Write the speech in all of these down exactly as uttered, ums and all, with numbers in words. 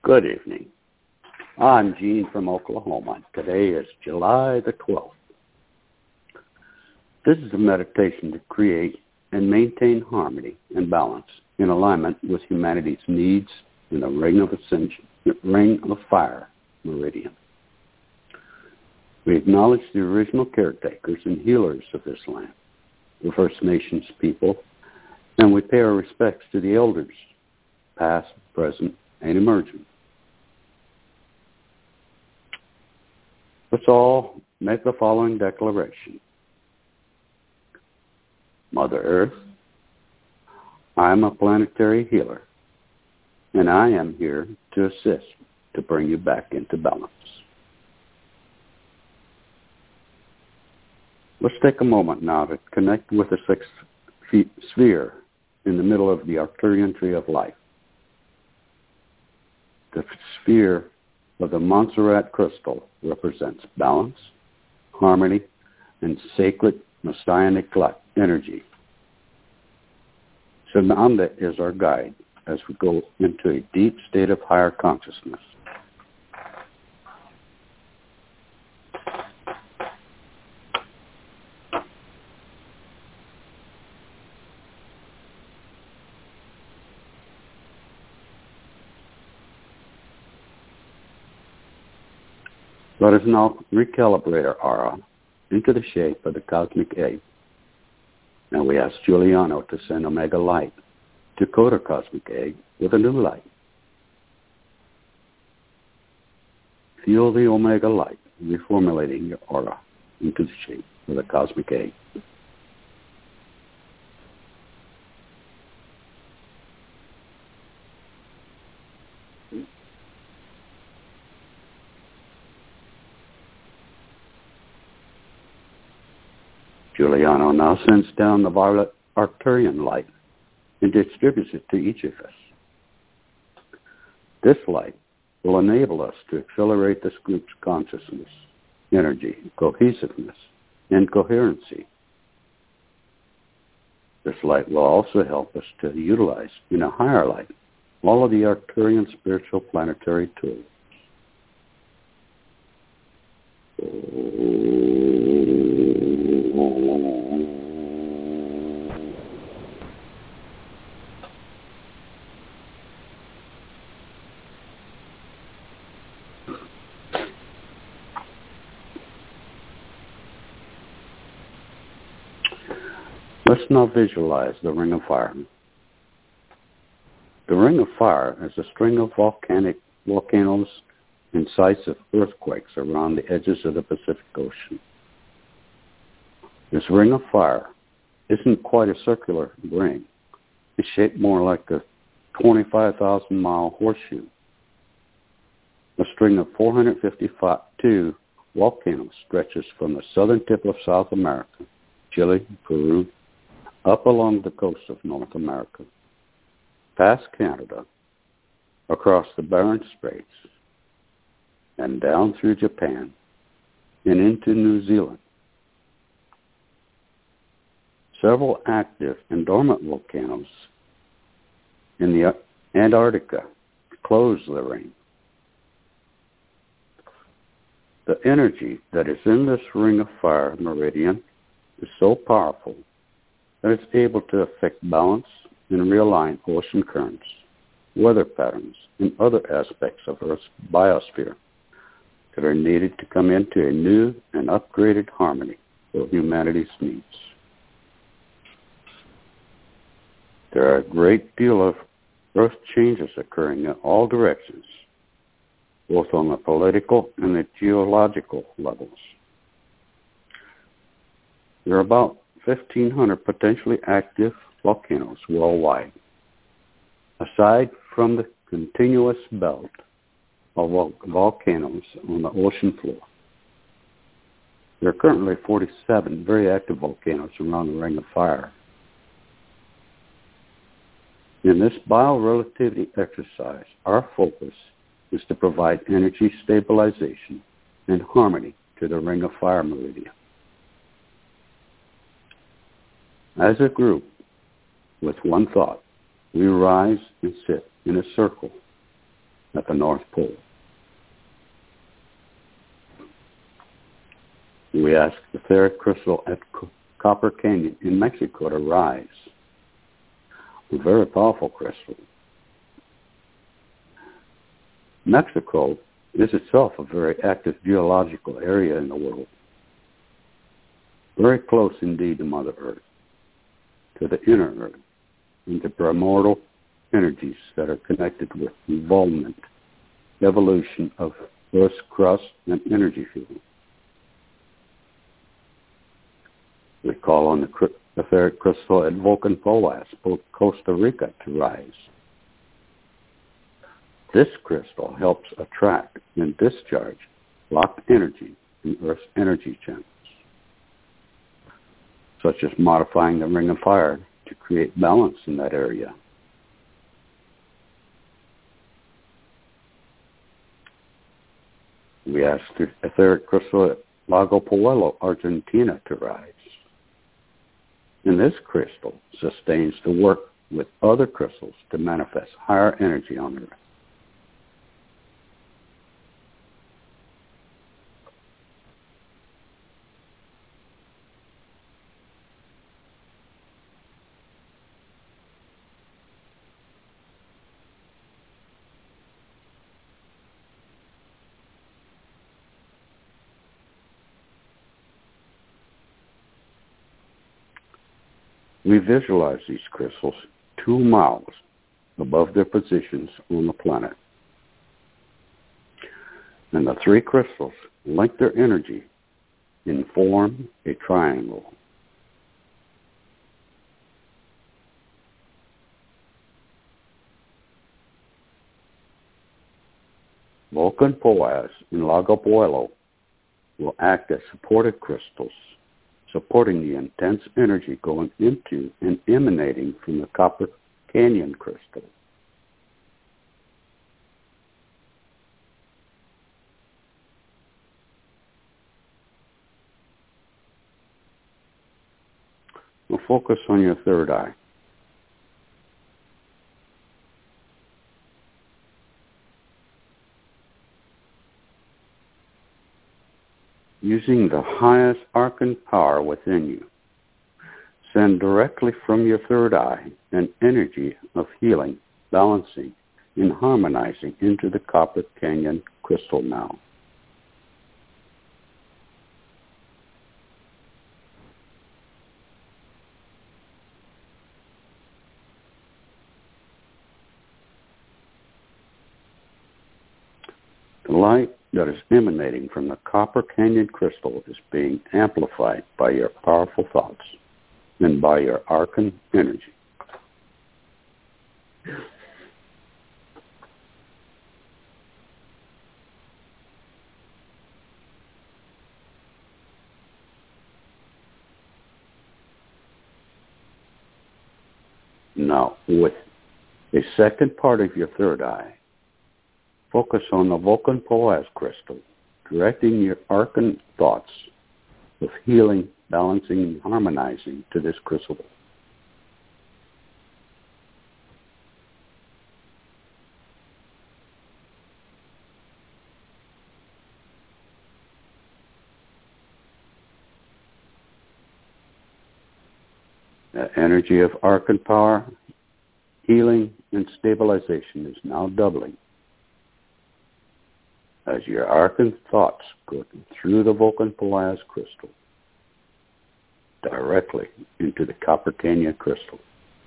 Good evening. I'm Gene from Oklahoma. Today is July the twelfth. This is a meditation to create and maintain harmony and balance in alignment with humanity's needs in the Ring of Ascension, the Ring of Fire meridian. We acknowledge the original caretakers and healers of this land, the First Nations people, and we pay our respects to the elders, past, present, and emerging. Let's all make the following declaration. Mother Earth, I am a planetary healer, and I am here to assist to bring you back into balance. Let's take a moment now to connect with the sixth sphere in the middle of the Arcturian tree of life. The sphere of the Montserrat crystal represents balance, harmony, and sacred messianic energy. Sananda is our guide as we go into a deep state of higher consciousness. Let us now recalibrate our aura into the shape of the cosmic egg. Now we ask Giuliano to send Omega light to coat our cosmic egg with a new light. Feel the Omega light reformulating your aura into the shape of the cosmic egg. Giuliano now sends down the violet Arcturian light and distributes it to each of us. This light will enable us to accelerate this group's consciousness, energy, cohesiveness, and coherency. This light will also help us to utilize in a higher light all of the Arcturian spiritual planetary tools. Let's now visualize the Ring of Fire. The Ring of Fire is a string of volcanic volcanoes and sites of earthquakes around the edges of the Pacific Ocean. This Ring of Fire isn't quite a circular ring. It's shaped more like a twenty-five thousand mile horseshoe. A string of four hundred fifty-two volcanoes stretches from the southern tip of South America, Chile, Peru, up along the coast of North America, past Canada, across the Bering Straits, and down through Japan and into New Zealand. Several active and dormant volcanoes in the Antarctica close the ring. The energy that is in this Ring of Fire meridian is so powerful that it's able to affect balance and realign ocean currents, weather patterns, and other aspects of Earth's biosphere that are needed to come into a new and upgraded harmony for humanity's needs. There are a great deal of Earth changes occurring in all directions, both on the political and the geological levels. There are about fifteen hundred potentially active volcanoes worldwide, aside from the continuous belt of vol- volcanoes on the ocean floor. There are currently forty-seven very active volcanoes around the Ring of Fire. In this biorelativity exercise, our focus is to provide energy stabilization and harmony to the Ring of Fire meridian. As a group, with one thought, we rise and sit in a circle at the North Pole. We ask the etheric crystal at Copper Canyon in Mexico to rise. A very powerful crystal. Mexico is itself a very active geological area in the world. Very close indeed to Mother Earth, to the inner Earth, and to primordial energies that are connected with involvement, evolution of Earth's crust and energy field. We call on the etheric crystal at Volcan Poas, Costa Rica, to rise. This crystal helps attract and discharge locked energy in Earth's energy channels, such as modifying the ring of fire to create balance in that area. We ask the etheric crystal at Lago Puelo, Argentina, to rise. And this crystal sustains the work with other crystals to manifest higher energy on Earth. We visualize these crystals two miles above their positions on the planet. And the three crystals link their energy and form a triangle. Volcan Poas and Lago Puelo will act as supportive crystals, supporting the intense energy going into and emanating from the Copper Canyon crystal. We'll focus on your third eye. Using the highest arcane power within you, send directly from your third eye an energy of healing, balancing, and harmonizing into the Copper Canyon crystal now. The light that is emanating from the Copper Canyon crystal is being amplified by your powerful thoughts and by your arcane energy. Now, with a second part of your third eye, focus on the Volcan Poas crystal, directing your arcane thoughts of healing, balancing, and harmonizing to this crystal. The energy of arcane power, healing, and stabilization is now doubling as your arcane thoughts go through the Volcan Poas crystal directly into the Copper Canyon crystal.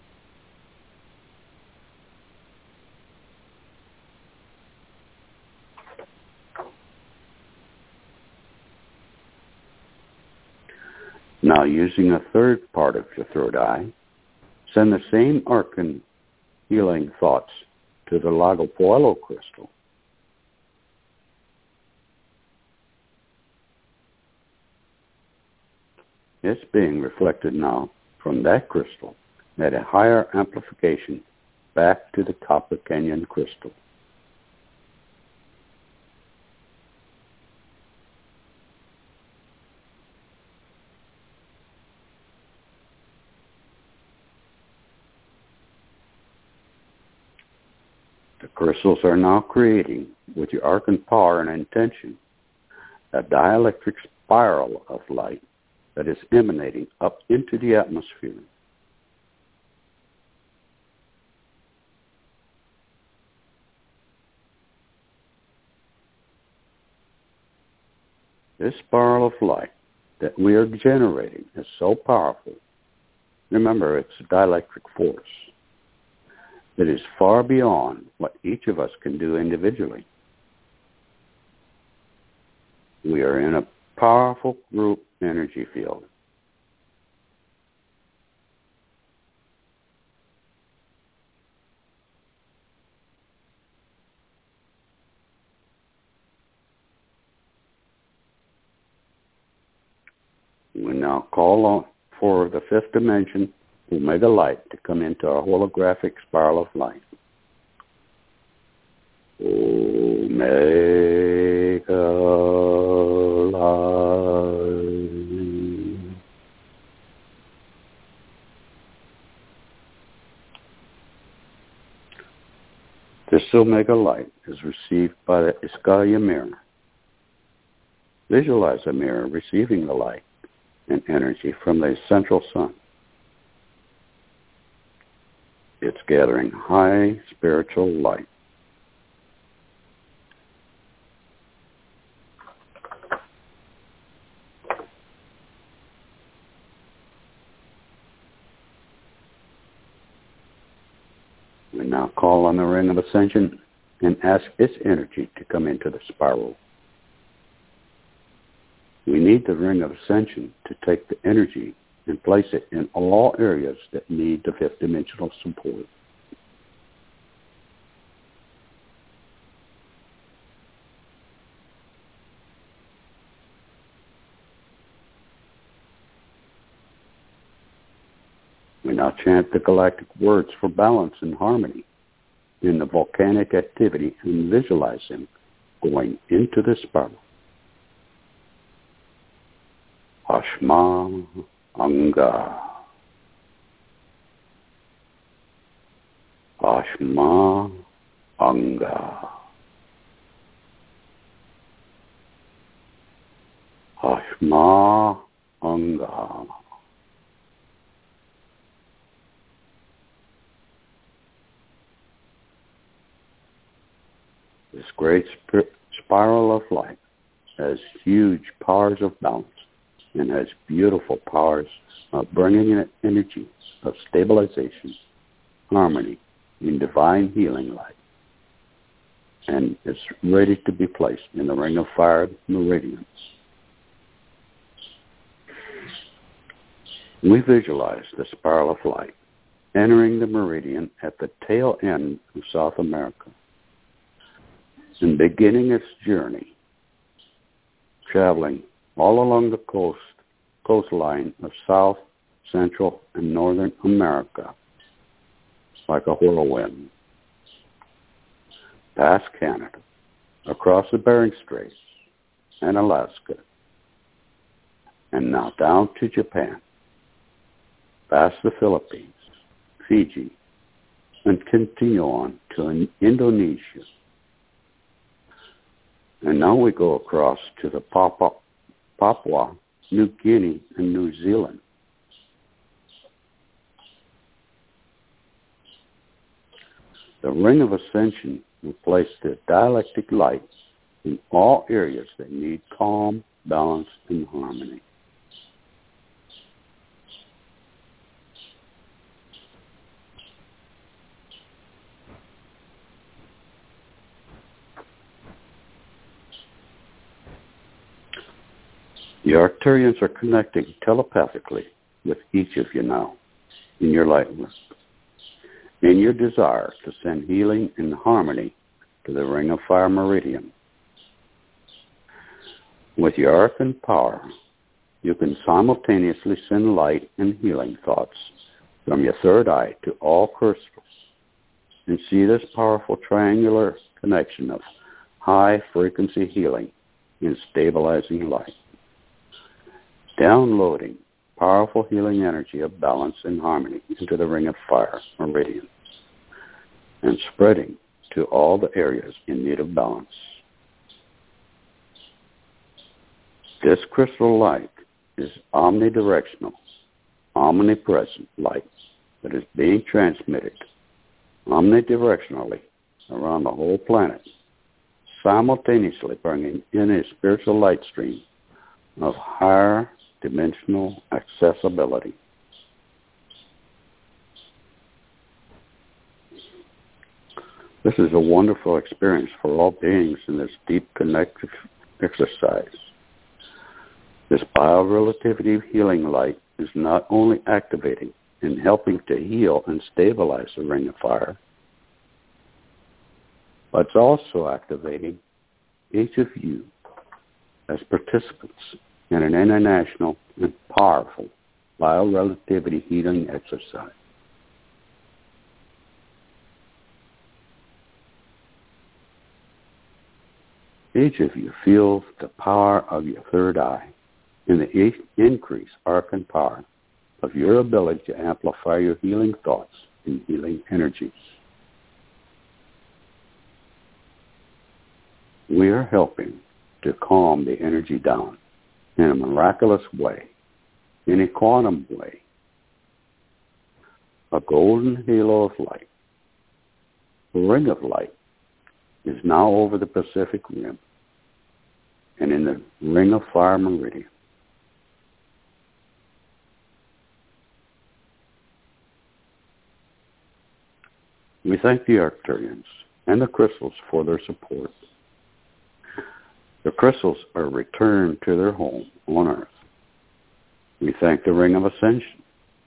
Now, using a third part of your third eye, send the same arcane healing thoughts to the Lago Puelo crystal. It's being reflected now from that crystal at a higher amplification back to the Copper Canyon crystal. The crystals are now creating, with your arcane power and intention, a dielectric spiral of light that is emanating up into the atmosphere. This spiral of light that we are generating is so powerful. Remember, it's a dielectric force that is far beyond what each of us can do individually. We are in a powerful group energy field. We now call on for the fifth dimension, Omega Light, to come into our holographic spiral of light. Omega Light. This Omega Light is received by the Iskaya mirror. Visualize a mirror receiving the light and energy from the central sun. It's gathering high spiritual light. We now call on the Ring of Ascension and ask its energy to come into the spiral. We need the Ring of Ascension to take the energy and place it in all areas that need the fifth dimensional support. We now chant the galactic words for balance and harmony in the volcanic activity and visualize them going into the spiral. Ashma Anga. Ashma Anga. Ashma Anga. This great sp- spiral of light has huge powers of balance and has beautiful powers of bringing in energy of stabilization, harmony, and divine healing light. And it's ready to be placed in the Ring of Fire meridians. We visualize the spiral of light entering the meridian at the tail end of South America and beginning its journey, traveling all along the coast, coastline of South, Central, and Northern America like a whirlwind, past Canada, across the Bering Straits and Alaska, and now down to Japan, past the Philippines, Fiji, and continue on to Indonesia. And now we go across to the Papua, Papua New Guinea, and New Zealand. The Ring of Ascension will place the dielectric light in all areas that need calm, balance, and harmony. The Arcturians are connecting telepathically with each of you now in your light work, in your desire to send healing and harmony to the Ring of Fire meridian. With your arcane power, you can simultaneously send light and healing thoughts from your third eye to all crystals and see this powerful triangular connection of high-frequency healing and stabilizing light, downloading powerful healing energy of balance and harmony into the Ring of Fire meridian and spreading to all the areas in need of balance. This crystal light is omnidirectional, omnipresent light that is being transmitted omnidirectionally around the whole planet, simultaneously bringing in a spiritual light stream of higher dimensional accessibility. This is a wonderful experience for all beings in this deep connective exercise. This biorelativity healing light is not only activating and helping to heal and stabilize the ring of fire, but it's also activating each of you as participants in an international and powerful biorelativity healing exercise. Each of you feels the power of your third eye and the increased arcane power of your ability to amplify your healing thoughts and healing energies. We are helping to calm the energy down in a miraculous way, in a quantum way. A golden halo of light, a ring of light, is now over the Pacific Rim and in the Ring of Fire meridian. We thank the Arcturians and the crystals for their support. The crystals are returned to their home on Earth. We thank the Ring of Ascension.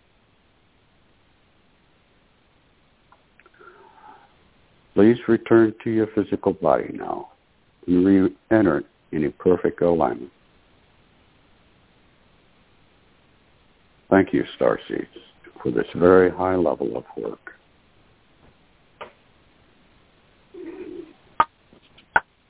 Please return to your physical body now and re-enter it in a perfect alignment. Thank you, Starseeds, for this very high level of work.